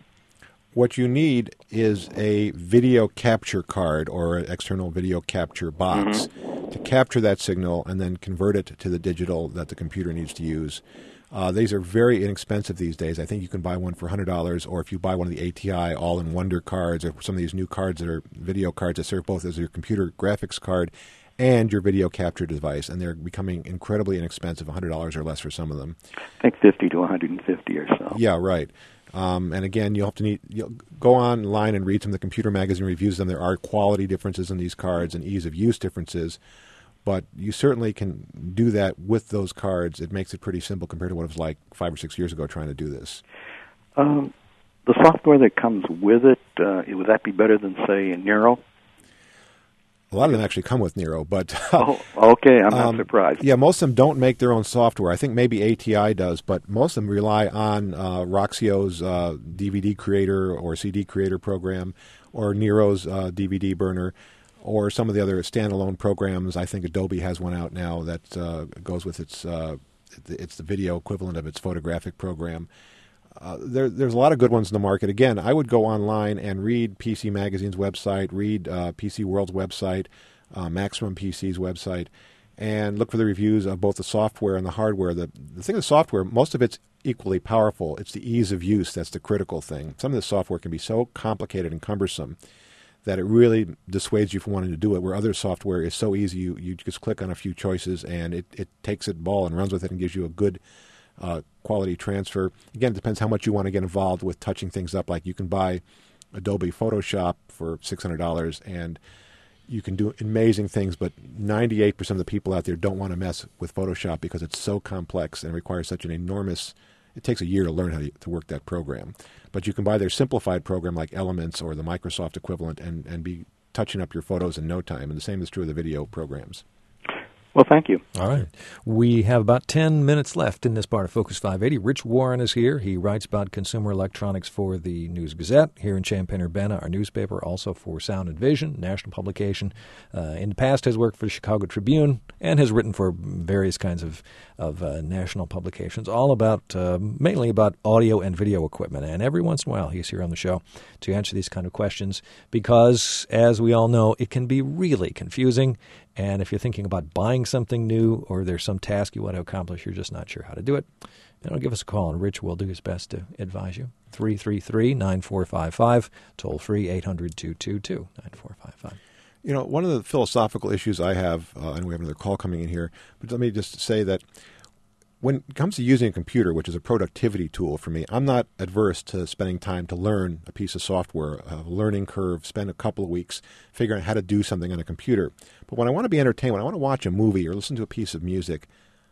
What you need is a video capture card or an external video capture box mm-hmm. to capture that signal and then convert it to the digital that the computer needs to use. Uh, these are very inexpensive these days. I think you can buy one for one hundred dollars, or if you buy one of the A T I All-in-Wonder cards, or some of these new cards that are video cards that serve both as your computer graphics card and your video capture device, and they're becoming incredibly inexpensive, one hundred dollars or less for some of them. I think fifty to one hundred fifty or so. Yeah, right. Um, and again, you'll have to need you'll go online and read some of the computer magazine reviews, and there are quality differences in these cards and ease of use differences. But you certainly can do that with those cards. It makes it pretty simple compared to what it was like five or six years ago trying to do this. Um, the software that comes with it, uh, would that be better than, say, Nero? A lot of them actually come with Nero, but oh, okay, I'm not um, surprised. Yeah, most of them don't make their own software. I think maybe A T I does, but most of them rely on uh, Roxio's uh, D V D creator or C D creator program, or Nero's uh, D V D burner, or some of the other standalone programs. I think Adobe has one out now that uh, goes with its uh, it's the video equivalent of its photographic program. Uh, there, there's a lot of good ones in the market. Again, I would go online and read P C Magazine's website, read uh, P C World's website, uh, Maximum P C's website, and look for the reviews of both the software and the hardware. The, the thing with software, most of it's equally powerful. It's the ease of use that's the critical thing. Some of the software can be so complicated and cumbersome that it really dissuades you from wanting to do it, where other software is so easy. You, you just click on a few choices, and it, it takes it ball and runs with it and gives you a good uh, quality transfer. Again, it depends how much you want to get involved with touching things up. Like you can buy Adobe Photoshop for six hundred dollars, and you can do amazing things, but ninety-eight percent of the people out there don't want to mess with Photoshop because it's so complex and requires such an enormous... It takes a year to learn how to, to work that program. But you can buy their simplified program like Elements or the Microsoft equivalent and, and be touching up your photos in no time. And the same is true of the video programs. Well, thank you. All right. We have about ten minutes left in this part of Focus five eighty. Rich Warren is here. He writes about consumer electronics for the News Gazette here in Champaign-Urbana, our newspaper, also for Sound and Vision, national publication. Uh, in the past has worked for the Chicago Tribune and has written for various kinds of, of uh, national publications, all about, uh, mainly about audio and video equipment. And every once in a while he's here on the show to answer these kind of questions because, as we all know, it can be really confusing. And if you're thinking about buying something new or there's some task you want to accomplish, you're just not sure how to do it, you know, give us a call, and Rich will do his best to advise you. three three three, nine four five five, toll free eight hundred, two two two, nine four five five. You know, one of the philosophical issues I have, uh, and we have another call coming in here, but let me just say that when it comes to using a computer, which is a productivity tool for me, I'm not adverse to spending time to learn a piece of software, a learning curve, spend a couple of weeks figuring out how to do something on a computer. But when I want to be entertained, when I want to watch a movie or listen to a piece of music,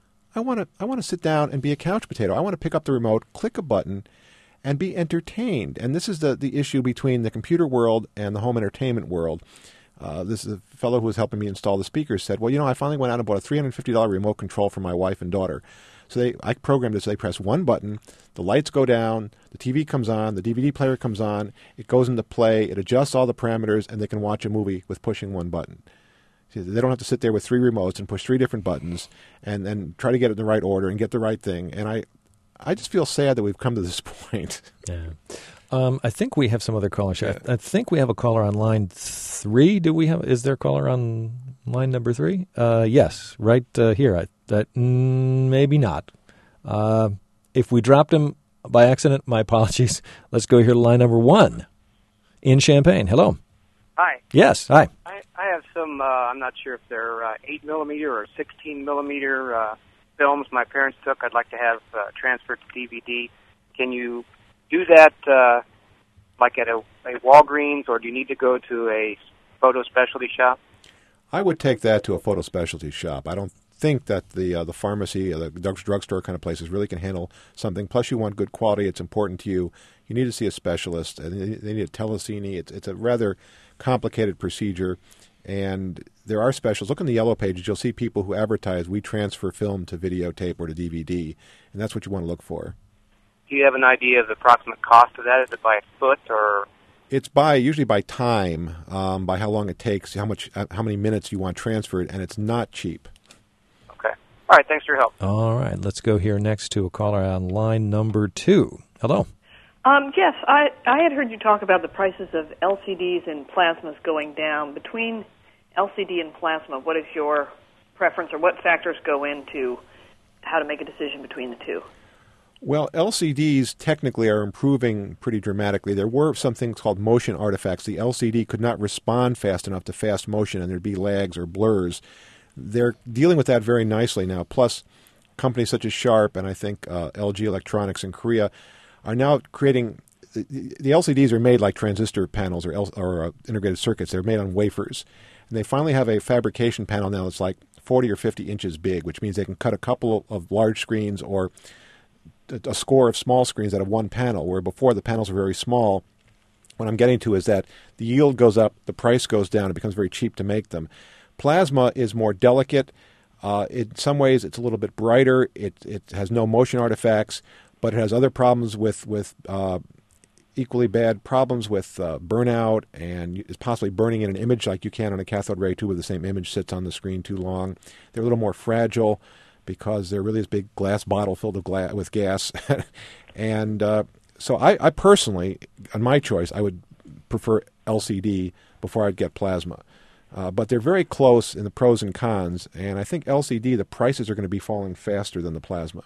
I want to I want to sit down and be a couch potato. I want to pick up the remote, click a button, and be entertained. And this is the, the issue between the computer world and the home entertainment world. Uh, this is a fellow who was helping me install the speakers said, well, you know, I finally went out and bought a three hundred fifty dollars remote control for my wife and daughter. So they, I programmed it so they press one button, the lights go down, the T V comes on, the D V D player comes on, it goes into play, it adjusts all the parameters, and they can watch a movie with pushing one button. See, they don't have to sit there with three remotes and push three different buttons and, and try to get it in the right order and get the right thing. And I, I just feel sad that we've come to this point. Yeah. Um, I think we have some other callers. I, I think we have a caller on line three. Do we have? Is there a caller on line number three? Uh, yes, right uh, here. I, that mm, maybe not. Uh, if we dropped him by accident, my apologies. Let's go here to line number one in Champaign. Hello. Hi. Yes. Hi. I, I have some. Uh, I'm not sure if they're uh, eight millimeter or sixteen millimeter uh, films my parents took. I'd like to have uh, transferred to D V D. Can you do that uh, like at a, a Walgreens, or do you need to go to a photo specialty shop? I would take that to a photo specialty shop. I don't think that the uh, the pharmacy or the drugstore kind of places really can handle something. Plus, you want good quality. It's important to you. You need to see a specialist. And they need a telecine. It's, it's a rather complicated procedure. And there are specials. Look in the yellow pages. You'll see people who advertise, we transfer film to videotape or to D V D. And that's what you want to look for. Do you have an idea of the approximate cost of that? Is it by a foot or? It's by usually by time, um, by how long it takes, how much, how many minutes you want transferred, and it's not cheap. Okay. All right. Thanks for your help. All right. Let's go here next to a caller on line number two. Hello. Um, yes, I, I had heard you talk about the prices of L C Ds and plasmas going down. Between L C D and plasma, what is your preference, or what factors go into how to make a decision between the two? Well, L C Ds technically are improving pretty dramatically. There were some things called motion artifacts. The L C D could not respond fast enough to fast motion, and there'd be lags or blurs. They're dealing with that very nicely now. Plus, companies such as Sharp and I think uh, L G Electronics in Korea are now creating the, the L C Ds are made like transistor panels or, L, or uh, integrated circuits. They're made on wafers. And they finally have a fabrication panel now that's like forty or fifty inches big, which means they can cut a couple of large screens or a score of small screens out of one panel, where before the panels were very small. What I'm getting to is that the yield goes up, the price goes down, it becomes very cheap to make them. Plasma is more delicate. Uh, in some ways, it's a little bit brighter. It it has no motion artifacts, but it has other problems with, with uh, equally bad problems with uh, burnout, and is possibly burning in an image like you can on a cathode ray tube where the same image sits on the screen too long. They're a little more fragile because they're really this big glass bottle filled with, gla- with gas. and uh, so I, I personally, on my choice, I would prefer L C D before I'd get plasma. Uh, but they're very close in the pros and cons, and I think L C D, the prices are going to be falling faster than the plasma.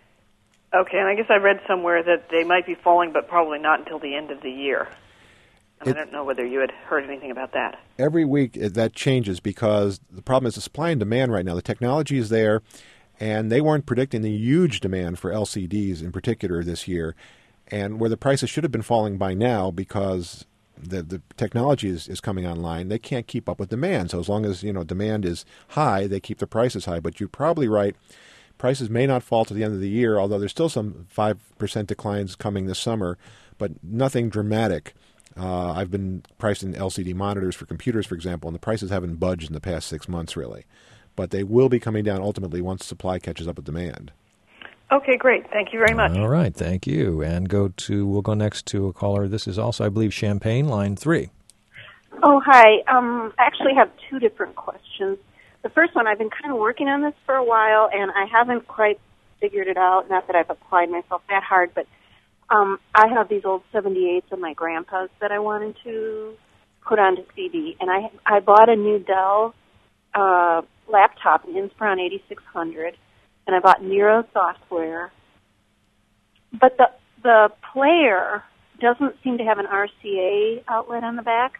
Okay, and I guess I read somewhere that they might be falling, but probably not until the end of the year. And it, I don't know whether you had heard anything about that. Every week that changes because the problem is the supply and demand right now. The technology is there, and they weren't predicting the huge demand for L C Ds in particular this year, and where the prices should have been falling by now because the the technology is, is coming online, they can't keep up with demand. So as long as you know demand is high, they keep the prices high. But you're probably right. Prices may not fall to the end of the year, although there's still some five percent declines coming this summer, but nothing dramatic. Uh, I've been pricing L C D monitors for computers, for example, and the prices haven't budged in the past six months, really. But they will be coming down ultimately once supply catches up with demand. Okay, great. Thank you very much. All right, thank you. And go to we'll go next to a caller. This is also, I believe, Champaign, line three. Oh, hi. Um, I actually have two different questions. The first one, I've been kind of working on this for a while, and I haven't quite figured it out. Not that I've applied myself that hard, but um, I have these old seventy-eights of my grandpa's that I wanted to put onto C D. And I I bought a new Dell uh, laptop, an Inspiron eighty-six hundred, and I bought Nero software. But the the player doesn't seem to have an R C A outlet on the back.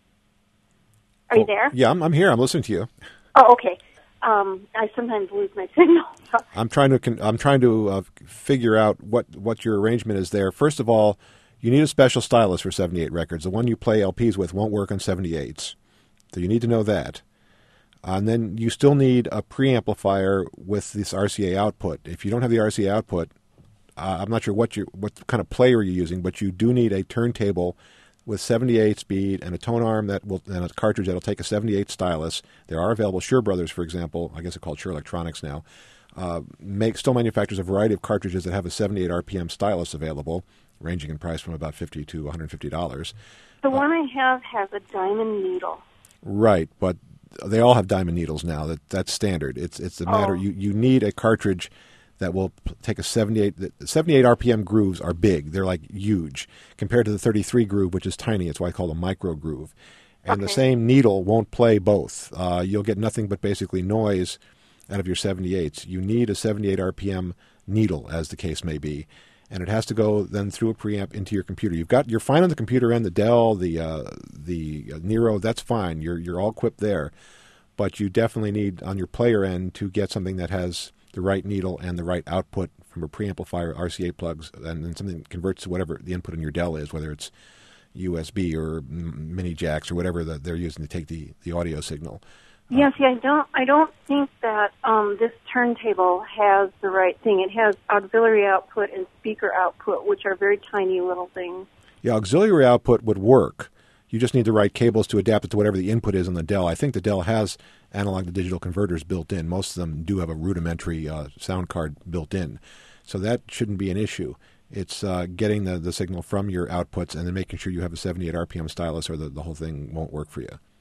Are oh, you there? Yeah, I'm, I'm here. I'm listening to you. Oh, okay. Um, I sometimes lose my signal. I'm trying to I'm trying to uh, figure out what, what your arrangement is there. First of all, you need a special stylus for seventy-eight records. The one you play L Ps with won't work on seventy-eights, so you need to know that. Uh, and then you still need a preamplifier with this R C A output. If you don't have the R C A output, uh, I'm not sure what you what kind of player you're using, but you do need a turntable with seventy-eight speed and a tone arm that will and a cartridge that'll take a seventy-eight stylus. There are available. Shure Brothers, for example, I guess it's called Shure Electronics now, uh, make still manufactures a variety of cartridges that have a seventy-eight R P M stylus available, ranging in price from about fifty to one hundred fifty dollars. The one I have has a diamond needle. Right, but they all have diamond needles now. That that's standard. It's it's a matter. Oh. You you need a cartridge that will take a seventy-eight. The seventy-eight R P M grooves are big. They're like huge compared to the thirty-three groove, which is tiny. It's why I call it a micro groove. And okay. the same needle won't play both. Uh, you'll get nothing but basically noise out of your seventy-eights. You need a seventy-eight R P M needle, as the case may be, and it has to go then through a preamp into your computer. You've got you're fine on the computer end, the Dell, the uh, the Nero. That's fine. You're you're all equipped there, but you definitely need on your player end to get something that has the right needle and the right output from a preamplifier, R C A plugs, and then something that converts to whatever the input in your Dell is, whether it's U S B or mini jacks or whatever that they're using to take the, the audio signal. Yes, yeah, I don't. I don't think that um, this turntable has the right thing. It has auxiliary output and speaker output, which are very tiny little things. Yeah, auxiliary output would work. You just need the right cables to adapt it to whatever the input is on the Dell. I think the Dell has analog to digital converters built in. Most of them do have a rudimentary uh, sound card built in. So that shouldn't be an issue. It's uh, getting the, the signal from your outputs and then making sure you have a seventy-eight R P M stylus or the, the whole thing won't work for you.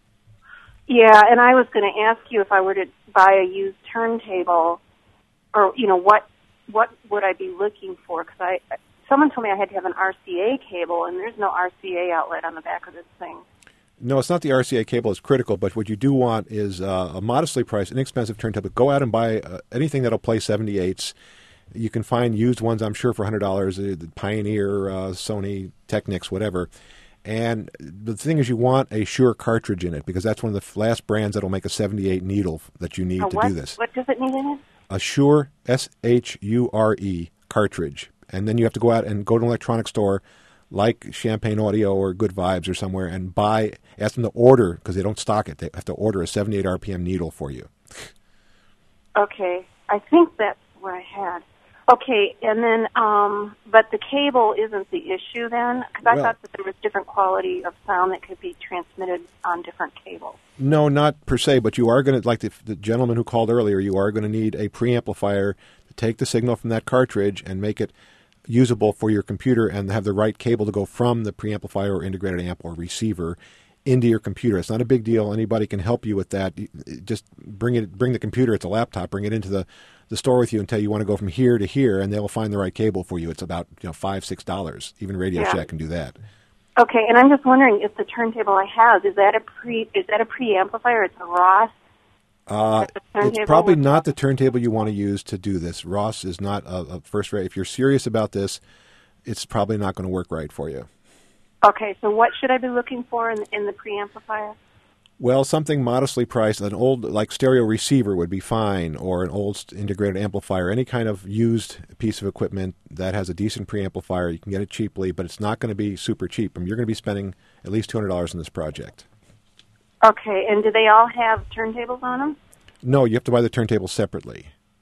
Yeah, and I was going to ask you if I were to buy a used turntable, or, you know, what what would I be looking for? Because I someone told me I had to have an R C A cable, and there's no R C A outlet on the back of this thing. No, it's not the R C A cable that's critical, but what you do want is uh, a modestly priced, inexpensive turntable. Go out and buy uh, anything that'll play seventy-eights. You can find used ones, I'm sure, for one hundred dollars, uh, Pioneer, uh, Sony, Technics, whatever. And the thing is, you want a Shure cartridge in it, because that's one of the last brands that'll make a seventy-eight needle that you need a to what? do this. What does it need in it? A Shure, S H U R E, cartridge. And then you have to go out and go to an electronic store like Champagne Audio or Good Vibes or somewhere and buy, ask them to order, because they don't stock it. They have to order a seventy-eight R P M needle for you. Okay. I think that's what I had. Okay, and then, um, but the cable isn't the issue then? Because I Well- thought that there was different quality of sound that could be transmitted on different cables. No, not per se, but you are going to, like the, the gentleman who called earlier, you are going to need a preamplifier to take the signal from that cartridge and make it usable for your computer and have the right cable to go from the preamplifier or integrated amp or receiver into your computer. It's not a big deal. Anybody can help you with that. You- Just bring it, bring the computer. It's a laptop. Bring it into the, the store with you and tell you want to go from here to here, and they'll find the right cable for you. It's about you know five six dollars. Even Radio Yeah. Shack can do that. Okay, and I'm just wondering if the turntable I have, is that a pre is that a preamplifier? It's a Ross? Uh, the it's turntable probably with- not the turntable you want to use to do this. Ross is not a, a first rate. If you're serious about this, it's probably not going to work right for you. Okay, so what should I be looking for in, in the preamplifier? Well, something modestly priced, an old like stereo receiver would be fine, or an old integrated amplifier, any kind of used piece of equipment that has a decent preamplifier. You can get it cheaply, but it's not going to be super cheap. I mean, you're going to be spending at least two hundred dollars on this project. Okay, and do they all have turntables on them? No, you have to buy the turntable separately.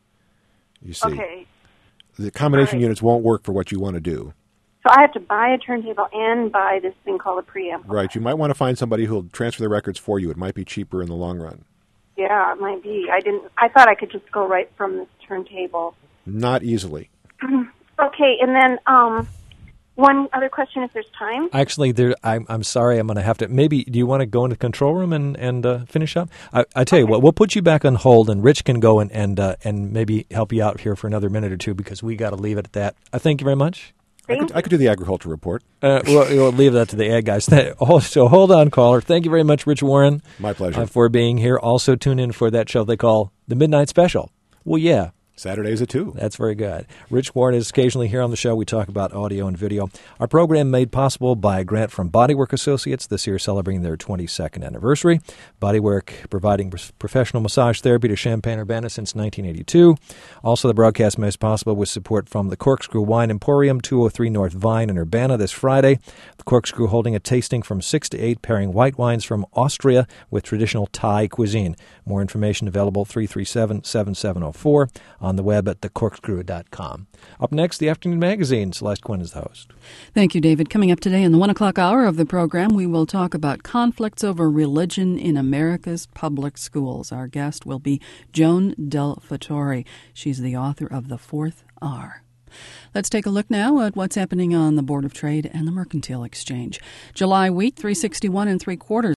You see, Okay, the combination All right. units won't work for what you want to do. so I have to buy a turntable and buy this thing called a preamplifier. Right. You might want to find somebody who'll transfer the records for you. It might be cheaper in the long run. Yeah, it might be. I didn't. I thought I could just go right from this turntable. Not easily. Okay, and then um, one other question, if there's time. Actually, there. I'm, I'm sorry. I'm going to have to. Maybe. Do you want to go into the control room and and uh, finish up? I, I tell you what. We'll put you back on hold, and Rich can go and and uh, and maybe help you out here for another minute or two, because we got to leave it at that. I thank you very much. I could, I could do the agriculture report. Uh, we'll, we'll leave that to the ad guys. Oh, so hold on, caller. Thank you very much, Rich Warren. My pleasure. Uh, for being here. Also, tune in for that show they call the Midnight Special. Well, yeah. Saturdays at two. That's very good. Rich Warren is occasionally here on the show. We talk about audio and video. Our program made possible by a grant from Bodywork Associates, this year celebrating their twenty-second anniversary. Bodywork providing professional massage therapy to Champaign-Urbana since nineteen eighty-two. Also, the broadcast made possible with support from the Corkscrew Wine Emporium, two oh three North Vine in Urbana this Friday. The Corkscrew holding a tasting from six to eight, pairing white wines from Austria with traditional Thai cuisine. More information available three three seven, seven seven oh four on the web at the corkscrew dot com. Up next, the Afternoon Magazine. Celeste Quinn is the host. Thank you, David. Coming up today in the one o'clock hour of the program, we will talk about conflicts over religion in America's public schools. Our guest will be Joan Del Fattore. She's the author of The Fourth R. Let's take a look now at what's happening on the Board of Trade and the Mercantile Exchange. July wheat, three sixty-one and three quarters.